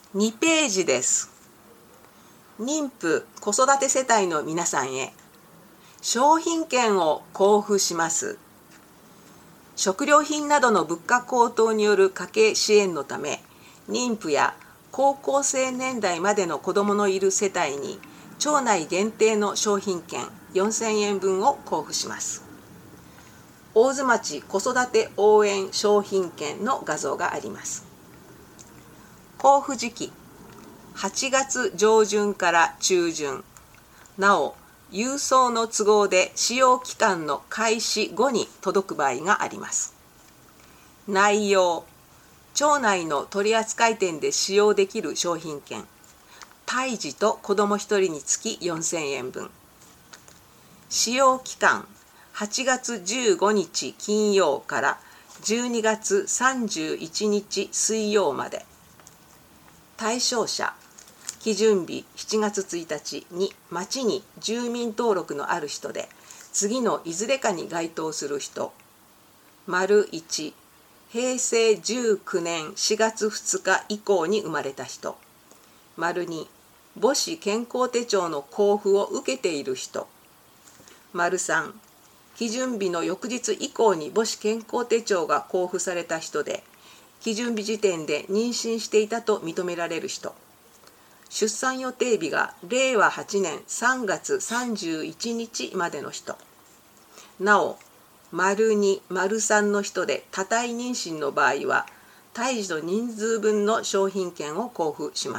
2ページです。妊婦・子育て世帯の皆さんへ商品券を交付します。食料品などの物価高騰による家計支援のため、妊婦や高校生年代までの子どものいる世帯に町内限定の商品券4000円分を交付します。大津町子育て応援商品券の画像があります。交付時期8月上旬から中旬。なお、郵送の都合で使用期間の開始後に届く場合があります。内容、町内の取扱店で使用できる商品券、胎児と子ども1人につき4000円分。使用期間、8月15日金曜から12月31日水曜まで。対象者、基準日7月1日に町に住民登録のある人で、次のいずれかに該当する人。1、平成19年4月2日以降に生まれた人。2、母子健康手帳の交付を受けている人。3、基準日の翌日以降に母子健康手帳が交付された人で、基準日時点で妊娠していたと認められる人。出産予定日が令和8年3月31日までの人。なお、2、3の人で多胎妊娠の場合は、胎児の人数分の商品券を交付します。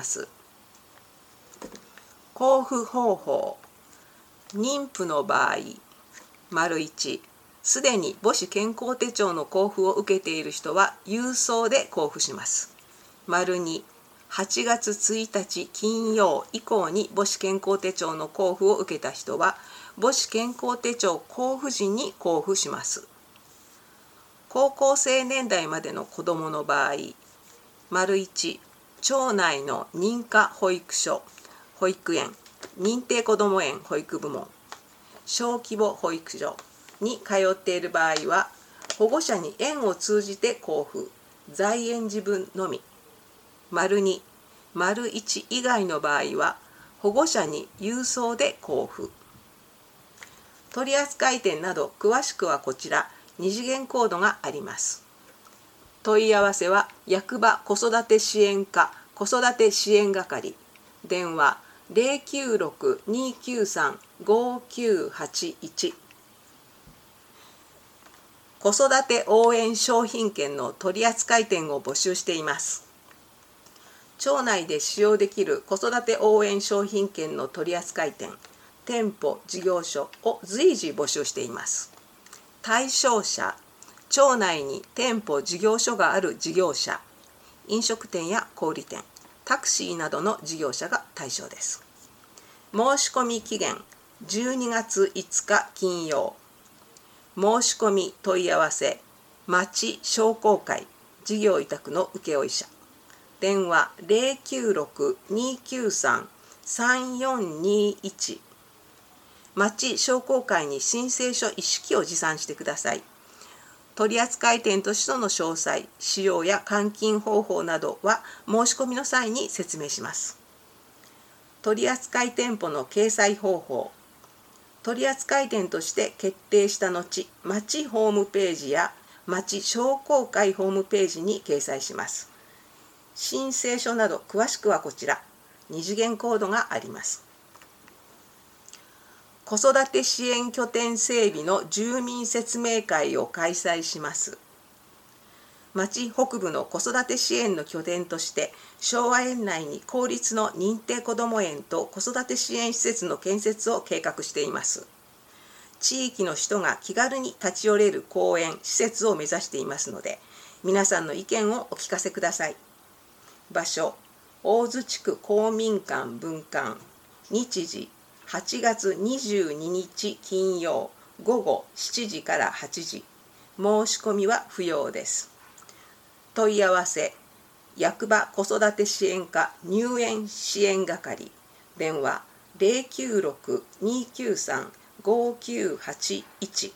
交付方法。妊婦の場合、1、すでに母子健康手帳の交付を受けている人は郵送で交付します。2、8月1日金曜以降に母子健康手帳の交付を受けた人は母子健康手帳交付時に交付します。高校生年代までの子どもの場合、1、町内の認可保育所、保育園、認定こども園保育部門、小規模保育所に通っている場合は、保護者に園を通じて交付、在園時分のみ。2、1以外の場合は、保護者に郵送で交付。取扱店など詳しくはこちら、2次元コードがあります。問い合わせは、役場子育て支援課子育て支援係、電話096-293-5981。子育て応援商品券の取扱店を募集しています。町内で使用できる子育て応援商品券の取扱店、店舗、事業所を随時募集しています。対象者、町内に店舗、事業所がある事業者、飲食店や小売店、タクシーなどの事業者が対象です。申込期限、12月5日金曜。申し込み問い合わせ、町商工会事業委託の請負者。電話096-293-3421。町商工会に申請書一式を持参してください。取扱店としての詳細、使用や換金方法などは申し込みの際に説明します。取扱店舗の掲載方法。取扱店として決定した後、町ホームページや町商工会ホームページに掲載します。申請書など詳しくはこちら、2次元コードがあります。子育て支援拠点整備の住民説明会を開催します。町北部の子育て支援の拠点として、昭和園内に公立の認定こども園と子育て支援施設の建設を計画しています。地域の人が気軽に立ち寄れる公園、施設を目指していますので、皆さんの意見をお聞かせください。場所、大津地区公民館分館。日時、8月22日金曜午後7時から8時。申し込みは不要です。問い合わせ、役場子育て支援課入園支援係、電話096-293-5981。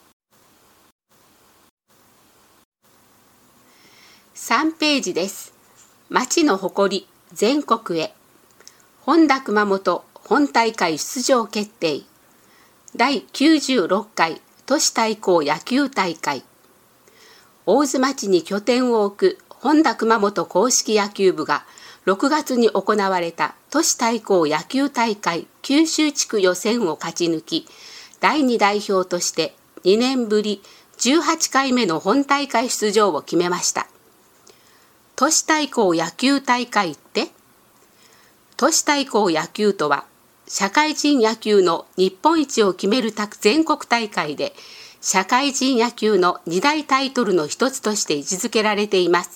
3ページです。 町の誇り全国へ。本田熊本本大会出場決定。第96回都市対抗野球大会。大津町に拠点を置く本田熊本硬式野球部が6月に行われた都市対抗野球大会九州地区予選を勝ち抜き、第2代表として2年ぶり18回目の本大会出場を決めました。都市対抗野球大会って？都市対抗野球とは、社会人野球の日本一を決める全国大会で、社会人野球の2大タイトルの一つとして位置づけられています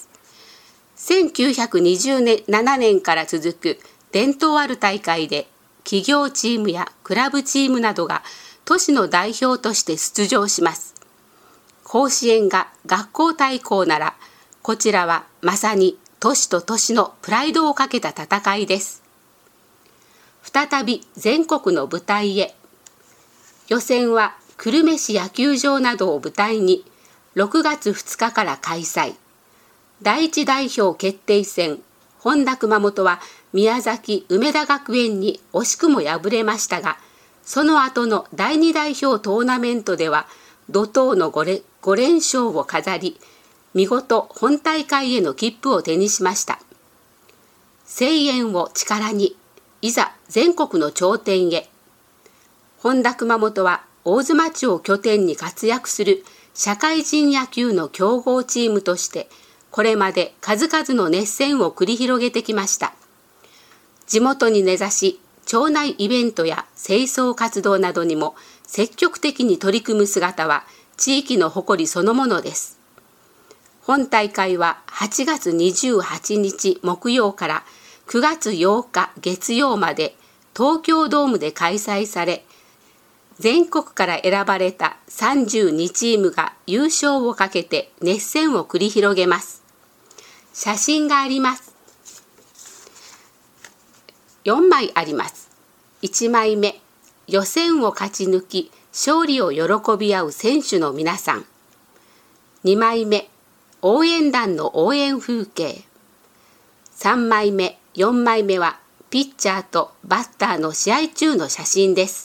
。1927年から続く伝統ある大会で、企業チームやクラブチームなどが都市の代表として出場します。甲子園が学校対抗なら、こちらはまさに都市と都市のプライドをかけた戦いです。再び全国の舞台へ。予選は久留米市野球場などを舞台に6月2日から開催。第一代表決定戦、本田熊本は宮崎梅田学園に惜しくも敗れましたが、その後の第2代表トーナメントでは怒涛の5連勝を飾り、見事本大会への切符を手にしました。声援を力に、いざ全国の頂点へ。本田熊本は大津町を拠点に活躍する社会人野球の強豪チームとして、これまで数々の熱戦を繰り広げてきました。地元に根ざし、町内イベントや清掃活動などにも積極的に取り組む姿は地域の誇りそのものです。本大会は8月28日木曜から9月8日月曜まで東京ドームで開催され、全国から選ばれた32チームが優勝をかけて熱戦を繰り広げます。写真があります。4枚あります。1枚目、予選を勝ち抜き勝利を喜び合う選手の皆さん。2枚目、応援団の応援風景。3枚目、4枚目はピッチャーとバッターの試合中の写真です。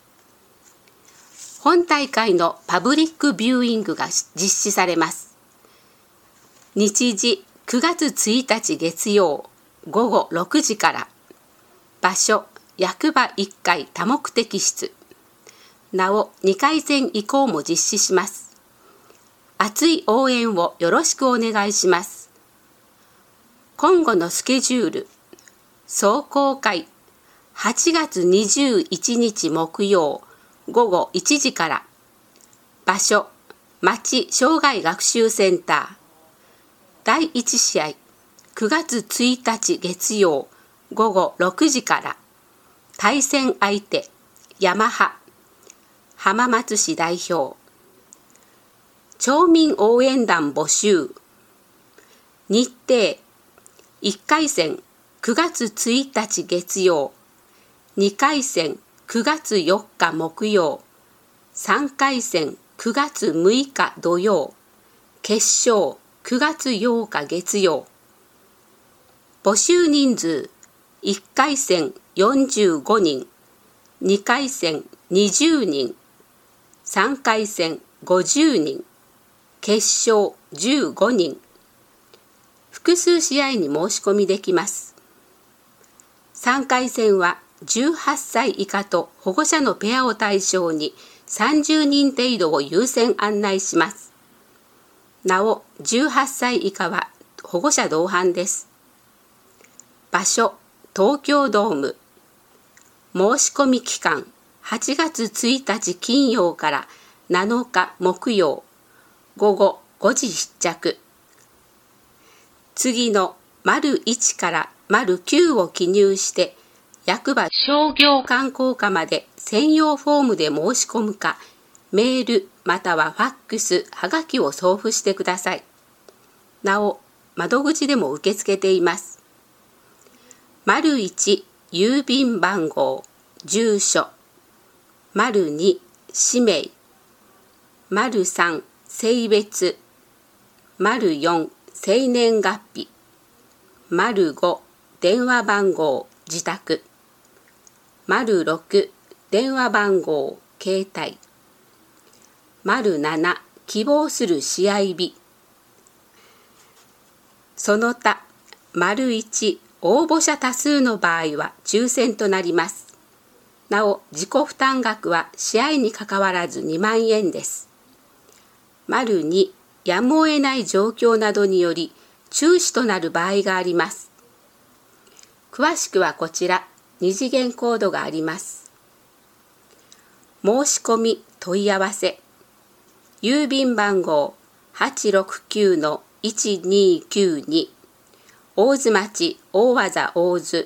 本大会のパブリックビューイングが実施されます。日時9月1日月曜午後6時から。場所役場1階多目的室。なお2回戦以降も実施します。熱い応援をよろしくお願いします。今後のスケジュール。壮行会8月21日木曜午後1時から。場所町障害学習センター。第1試合9月1日月曜午後6時から。対戦相手ヤマハ浜松市代表。町民応援団募集。日程1回戦9月1日月曜、2回戦9月4日木曜、3回戦9月6日土曜、決勝9月8日月曜。募集人数1回戦45人、2回戦20人、3回戦50人、決勝15人。複数試合に申し込みできます。3回戦は18歳以下と保護者のペアを対象に30人程度を優先案内します。なお、18歳以下は保護者同伴です。場所、東京ドーム。申し込み期間、8月1日金曜から7日木曜、午後5時必着。次の丸1から丸9を記入して、役場商業観光課まで専用フォームで申し込むか、メールまたはファックス、はがきを送付してください。なお、窓口でも受け付けています。丸1、郵便番号、住所。丸2、氏名。丸3、性別。丸4、生年月日。 05電話番号自宅、06電話番号携帯、07希望する試合日、その他1応募者多数の場合は抽選となります。なお自己負担額は試合にかかわらず2万円です。2やむを得ない状況などにより中止となる場合があります。詳しくはこちら2次元コードがあります。申し込み問い合わせ、郵便番号 869-1292 大津町大字大津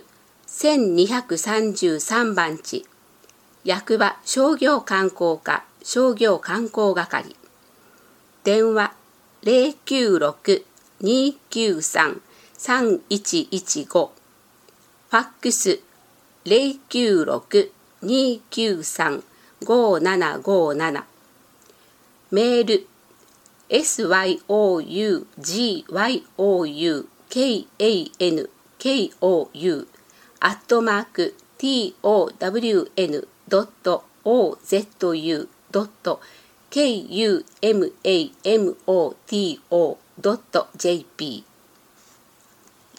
1233番地、役場商業観光課商業観光係、電話 096-293-3115、ファックス 096-293-5757、メール syougyoukou@town.ozu.kumamoto.jp